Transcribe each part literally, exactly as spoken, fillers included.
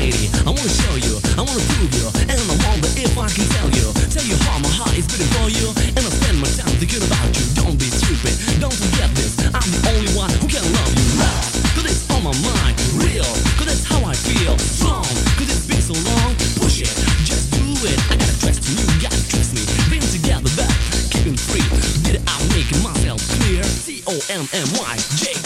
lady. I wanna show you, I wanna prove you, and I wonder if I can tell you, tell you how my heart is beating for you, and I spend my time thinking about you. Don't be stupid, don't forget this. I'm the only one who can love you. Love, cause it's on my mind. Real, cause that's how I feel. Strong, cause it's been so long. Push it, just do it. I gotta trust you, you gotta trust me. Been together, but keeping free. Did I make myself clear? C O M M Y J.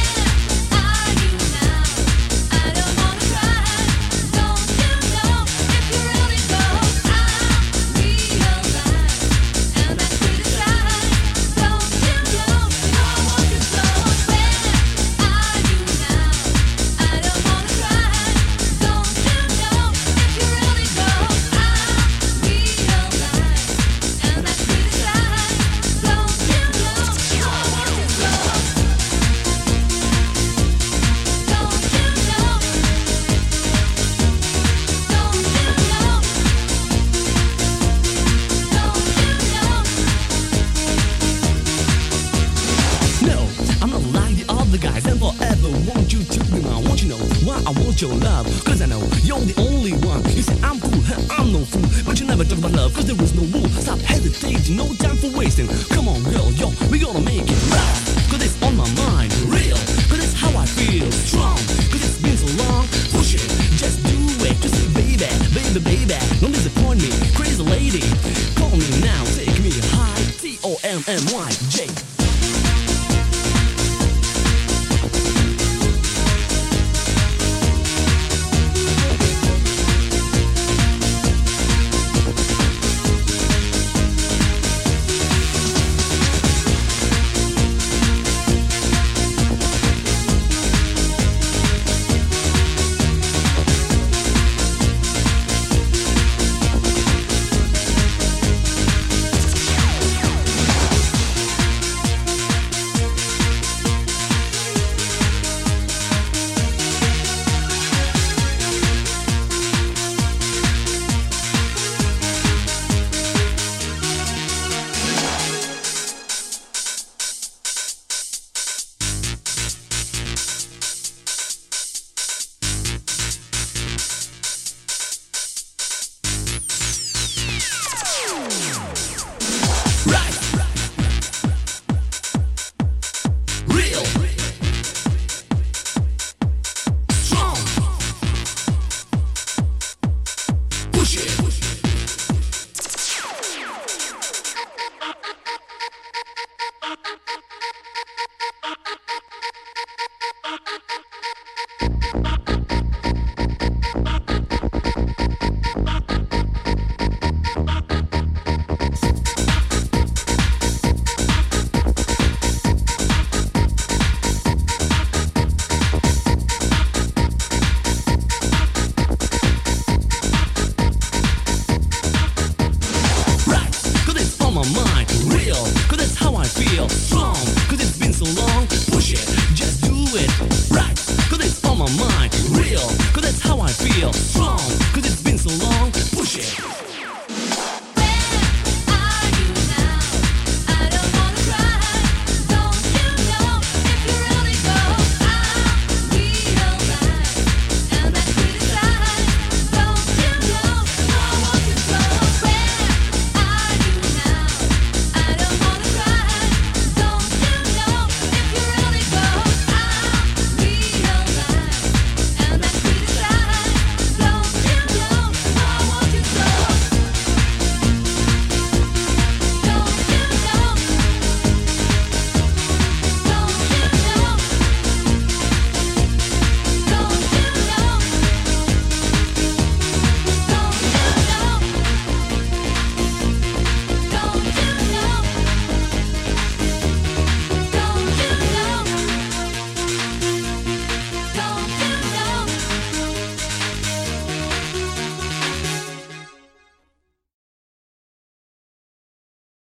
Guys, and forever want you to be mine. Want you know why I want your love? Cause I know you're the only one. You say I'm cool, hey, I'm no fool, but you never talk about love, cause there is no rule. Stop hesitating, no time for wasting. Come on girl, yo, we gonna make it. Love, cause it's on my mind. Real, cause it's how I feel. Strong, cause it's been so long. Push it, just do it. Just say baby, baby, baby, don't disappoint me. Crazy lady, call me now, take me high. T O M M Y J. Strong, cause it's been so long. Push it, just do it. Right, cause it's on my mind. Real, cause that's how I feel. Strong, cause it's been so long. Push it.